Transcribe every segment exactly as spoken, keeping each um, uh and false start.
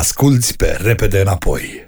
Asculți pe Repede Înapoi.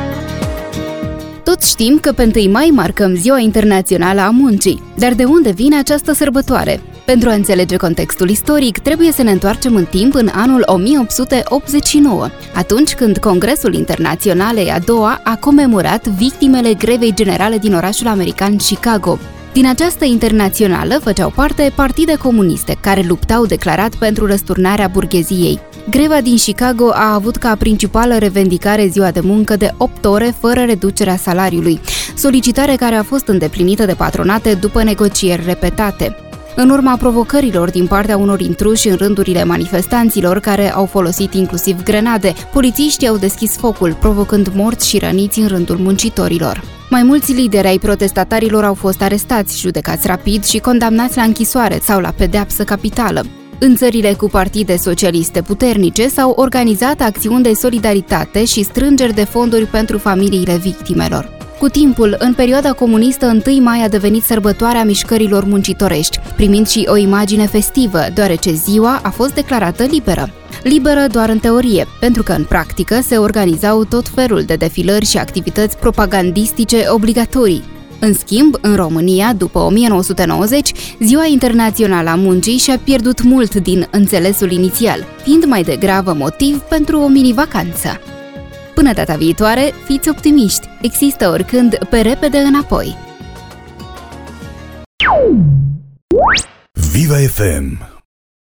Toți știm că pe întâi mai marcăm Ziua Internațională a Muncii. Dar de unde vine această sărbătoare? Pentru a înțelege contextul istoric, trebuie să ne întoarcem în timp în anul o mie opt sute optzeci și nouă, atunci când Congresul Internațional E A doua a comemorat victimele grevei generale din orașul american Chicago. Din această internațională făceau parte partide comuniste care luptau declarat pentru răsturnarea burgheziei. Greva din Chicago a avut ca principală revendicare ziua de muncă de opt ore fără reducerea salariului, solicitare care a fost îndeplinită de patronate după negocieri repetate. În urma provocărilor din partea unor intruși în rândurile manifestanților care au folosit inclusiv grenade, polițiștii au deschis focul, provocând morți și răniți în rândul muncitorilor. Mai mulți lideri ai protestatarilor au fost arestați, judecați rapid și condamnați la închisoare sau la pedeapsă capitală. În țările cu partide socialiste puternice s-au organizat acțiuni de solidaritate și strângeri de fonduri pentru familiile victimelor. Cu timpul, în perioada comunistă, întâi mai a devenit sărbătoarea mișcărilor muncitorești, primind și o imagine festivă, deoarece ziua a fost declarată liberă. Liberă doar în teorie, pentru că în practică se organizau tot felul de defilări și activități propagandistice obligatorii. În schimb, în România, după o mie nouă sute nouăzeci, Ziua Internațională a Muncii și-a pierdut mult din înțelesul inițial, fiind mai degrabă motiv pentru o mini-vacanță. Până data viitoare, fiți optimiști, există oricând pe Repede Înapoi. Viva F M